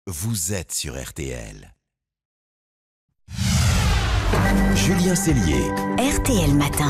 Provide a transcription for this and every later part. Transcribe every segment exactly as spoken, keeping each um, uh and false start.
vous êtes sur R T L. Julien Cellier. R T L Matin.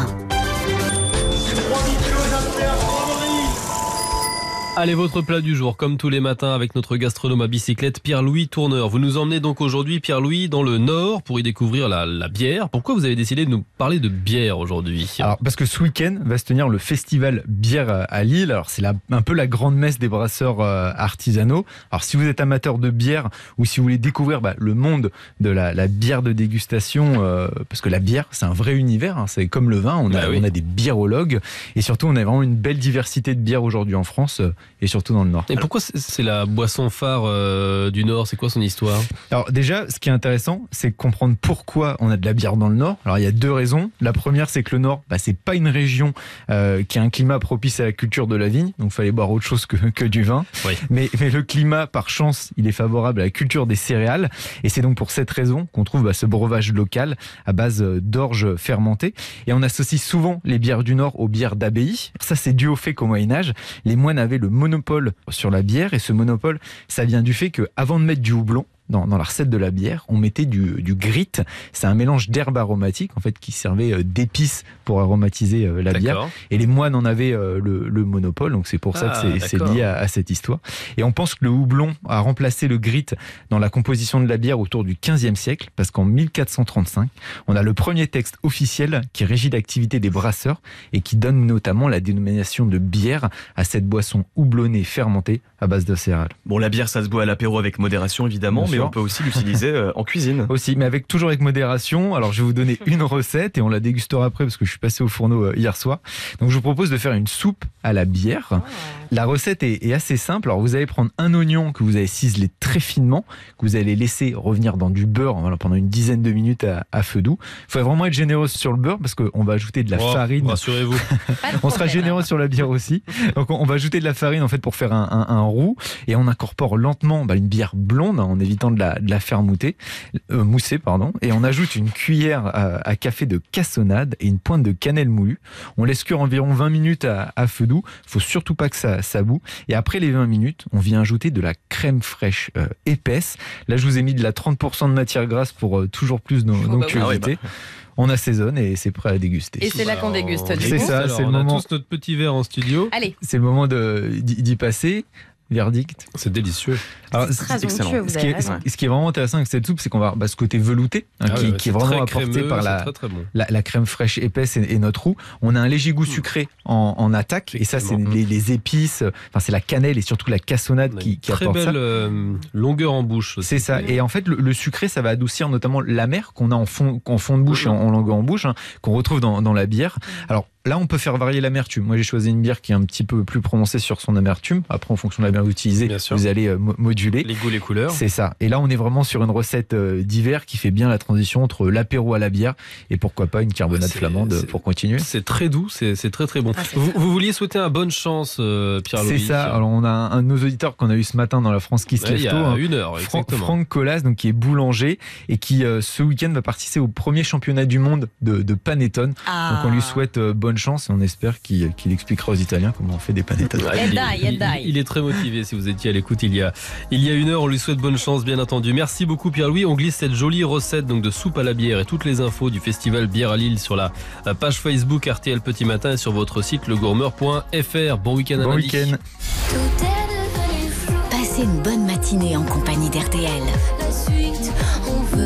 Allez, votre plat du jour, comme tous les matins, avec notre gastronome à bicyclette, Pierre-Louis Tourneur. Vous nous emmenez donc aujourd'hui, Pierre-Louis, dans le Nord pour y découvrir la, la bière. Pourquoi vous avez décidé de nous parler de bière aujourd'hui ? Alors, parce que ce week-end va se tenir le festival bière à Lille. Alors, c'est la, un peu la grande messe des brasseurs euh, artisanaux. Alors, si vous êtes amateur de bière ou si vous voulez découvrir bah, le monde de la, la bière de dégustation, euh, parce que la bière, c'est un vrai univers. Hein, c'est comme le vin, on a, bah oui. on a des biérologues. Et surtout, on a vraiment une belle diversité de bières aujourd'hui en France. Euh, et surtout dans le Nord. Et pourquoi c'est la boisson phare euh, du Nord ? C'est quoi son histoire ? Alors déjà, ce qui est intéressant, c'est comprendre pourquoi on a de la bière dans le Nord. Alors il y a deux raisons. La première, c'est que le Nord, bah, c'est pas une région euh, qui a un climat propice à la culture de la vigne, donc il fallait boire autre chose que, que du vin. Oui. Mais, mais le climat, par chance, il est favorable à la culture des céréales, et c'est donc pour cette raison qu'on trouve bah, ce breuvage local à base d'orge fermentée. Et on associe souvent les bières du Nord aux bières d'abbaye. Ça, c'est dû au fait qu'au Moyen-Âge, les moines avaient le monopole sur la bière, et ce monopole, ça vient du fait qu'avant de mettre du houblon Dans, dans la recette de la bière, on mettait du, du grit. C'est un mélange d'herbes aromatiques en fait qui servait d'épices pour aromatiser la d'accord. bière. Et les moines en avaient le, le monopole, donc c'est pour ça ah, que c'est, c'est lié à, à cette histoire. Et on pense que le houblon a remplacé le grit dans la composition de la bière autour du quinzième siècle, parce qu'en mille quatre cent trente-cinq, on a le premier texte officiel qui régit l'activité des brasseurs et qui donne notamment la dénomination de bière à cette boisson houblonnée fermentée à base de céréales. Bon, la bière, ça se boit à l'apéro avec modération évidemment, mais on peut aussi l'utiliser en cuisine. Aussi, mais avec toujours avec modération. Alors, je vais vous donner une recette et on la dégustera après parce que je suis passé au fourneau hier soir. Donc, je vous propose de faire une soupe à la bière. Oh. La recette est, est assez simple. Alors, vous allez prendre un oignon que vous avez ciselé très finement, que vous allez laisser revenir dans du beurre voilà, pendant une dizaine de minutes à, à feu doux. Il faut vraiment être généreux sur le beurre parce qu'on va ajouter de la oh, farine. Rassurez-vous. On sera généreux sur la bière aussi. Donc, on va ajouter de la farine en fait pour faire un, un, un roux et on incorpore lentement bah, une bière blonde en évitant de la, de la faire mouter, euh, mousser pardon, et on ajoute une cuillère à, à café de cassonade et une pointe de cannelle moulue. On laisse cuire environ vingt minutes à, à feu doux. Il faut surtout pas que ça, ça boue. Et après les vingt minutes, on vient ajouter de la crème fraîche euh, épaisse. Là, je vous ai mis de la trente pour cent de matière grasse pour euh, toujours plus d'onctuosité. Oh, bah oui. bah. On assaisonne et c'est prêt à déguster. Et c'est là qu'on déguste. Du c'est coup. ça, Alors, c'est on le a moment. tous notre petit verre en studio. Allez. C'est le moment de, d'y, d'y passer. Verdict. C'est délicieux. Alors, c'est très excellent. Ce qui, est, ce qui est vraiment intéressant avec cette soupe, c'est qu'on va bah, ce côté velouté hein, ah qui, ouais, qui est vraiment apporté crémeux, par la, très, très bon. la, la crème fraîche épaisse et, et notre roux. On a un léger goût sucré en, en attaque et ça, c'est les, les épices. Enfin, c'est la cannelle et surtout la cassonade qui, qui apporte ça. Très belle euh, longueur en bouche. Aussi. C'est ça. Et en fait, le, le sucré, ça va adoucir notamment l'amer qu'on a en fond, en fond de bouche et en, en longueur en bouche, hein, qu'on retrouve dans, dans la bière. Alors là, on peut faire varier l'amertume. Moi, j'ai choisi une bière qui est un petit peu plus prononcée sur son amertume. Après, en fonction de la bière utilisée, vous allez euh, moduler. Les goûts, les couleurs. C'est ça. Et là, on est vraiment sur une recette euh, d'hiver qui fait bien la transition entre l'apéro à la bière et pourquoi pas une carbonade c'est, flamande c'est, pour continuer. C'est très doux, c'est, c'est très très bon. Ah, vous, vous vouliez souhaiter un bonne chance, euh, Pierre-Louis. C'est ça. Alors, on a un, un de nos auditeurs qu'on a eu ce matin dans la France qui se ouais, lève tôt. Il y a hein, une heure, exactement. Franck Colas, donc qui est boulanger et qui euh, ce week-end va participer au premier championnat du monde de, de panettone. Ah. Donc, on lui souhaite euh, bonne chance et on espère qu'il, qu'il expliquera aux Italiens comment on fait des panettone. Ouais, il, il, il, il est très motivé. Si vous étiez à l'écoute il y a il y a une heure, on lui souhaite bonne chance, bien entendu. Merci beaucoup, Pierre-Louis. On glisse cette jolie recette donc de soupe à la bière et toutes les infos du festival Bière à Lille sur la page Facebook R T L Petit Matin et sur votre site legourmeur point f r. Bon week-end à bon lundi. Week-end. Passez une bonne matinée en compagnie d'R T L. La suite, on